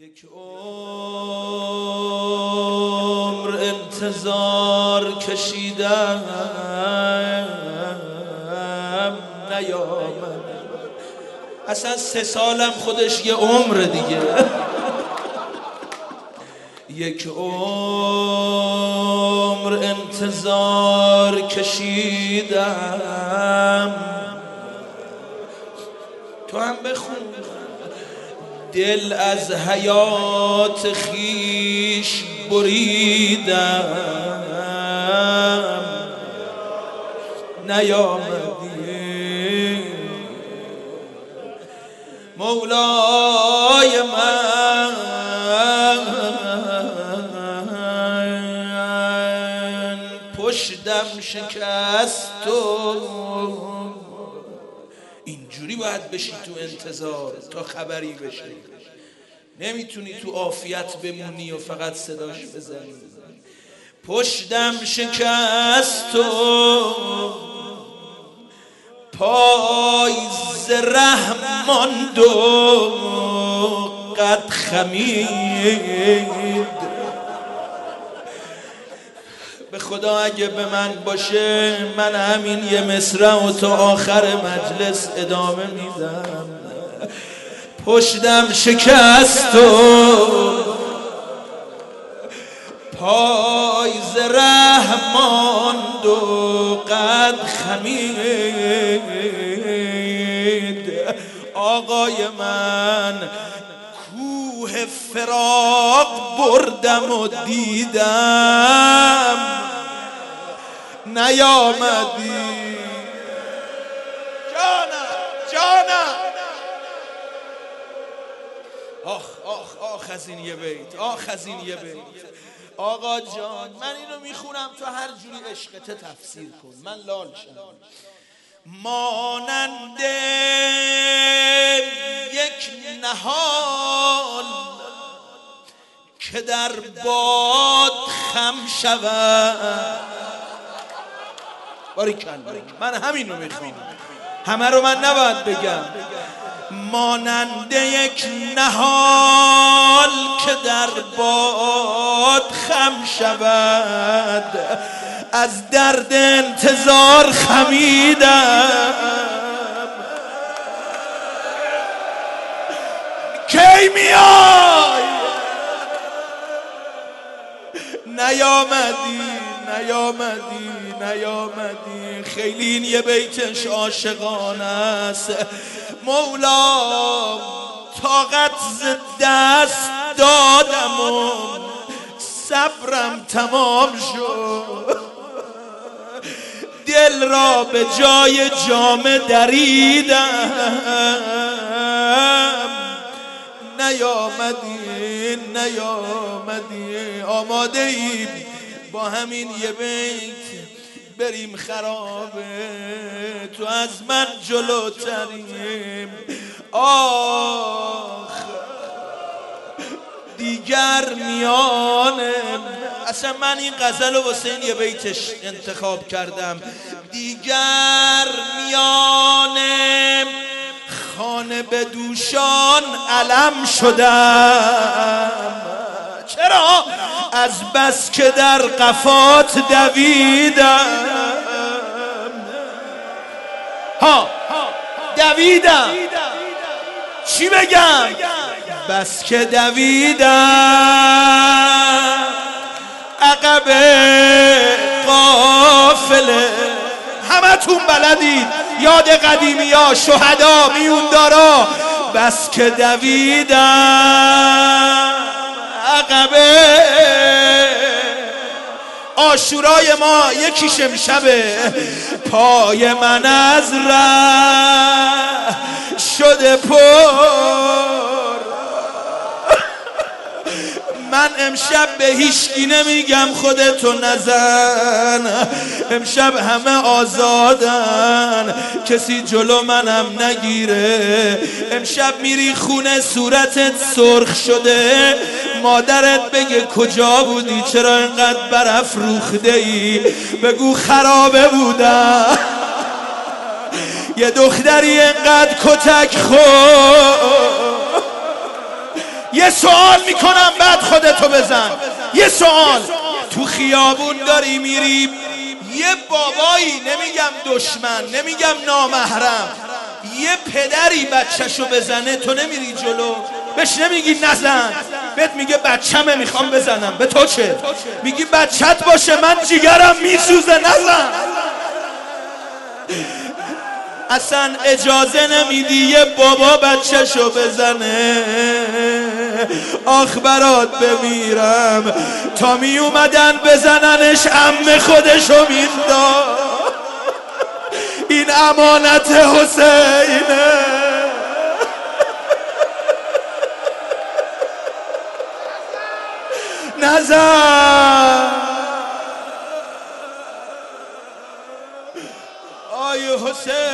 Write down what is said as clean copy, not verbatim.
یک عمر انتظار کشیدم نیامد. اصلا 3 سالم خودش یه عمر دیگه. یک عمر انتظار کشیدم، تو هم بخون. دل از حیات خیش بریدم نیامدی. مولای من پشتم شکست و اینجوری باید بشی تو انتظار تا خبری بشه. نمیتونی تو عافیت بمونی و فقط صداش بزنی. پشتم شکست و پای ز ره ماند و قد خمید. به خدا اگه به من باشه من همین یه مصرع و تا آخر مجلس ادامه میدم. پشتم شکست و پای ز ره ماند و قد خمید. آقای من کوه فراق بردم و دیدم نیامدی. جانم آخ از این یه بیت، آخ از این یه بیت. آقا جان من اینو میخونم تو هر جوری عشقت تفسیر کن، من لال شم. مانند یک نهال که در باد خم شود. باریکلا، من همین رو میخوام، همه رو من نباید بگم. مانند یک نهال که در باد خم شود، از درد انتظار خمیدم. کی میای؟ نیامدی. خیلی این یه بیتش عاشقانه است. مولا طاقت ز دست دادم و صبرم تمام شد. دل را به جای جامه دریدم نیامدی. آماده ایم با همین یه بیت بریم خرابه. تو از من جلوتریم. آخ دیگر میانه. اصلا من این غزل رو واسه این یه بیتش انتخاب کردم. دیگر میانه خانه به دوشان علم شدم. چرا؟ از بس که در قفات دویدم. چی بگم؟ بس که دویدم عقب قافله. همتون بلدید یاد قدیمی ها، شهدا، میوندارا. بس که دویدم عقب. عاشورای ما یکیش امشبه. پای من از ره شده پر. من امشب به هیچکی نمیگم خودتو نزن. امشب همه آزادن، کسی جلو منم نگیره. امشب میری خونه صورتت سرخ شده، مادرت بگه کجا بودی، چرا اینقدر برف روخته ای؟ بگو خرابه بودم. یه دختری اینقدر کتک خورد یه سوال میکنم بعد خودتو بزن. یه سوال، تو خیابون داری میری، یه بابایی، نمیگم دشمن، نمیگم نامحرم، یه پدری بچهشو بزنه، تو نمیری جلو بهش نمیگی نزن، بهت میگه بچه‌مه میخوام بزنم، به تو چه؟ میگی بچت باشه من جیگرم میسوزه نزن. اصلا اجازه نمیدی یه بابا بچه‌شو بزنه. آخ برات بمیرم، تا می اومدن بزننش عمه خودشو مینداخت. این امانت حسینه. نزن آی حسین.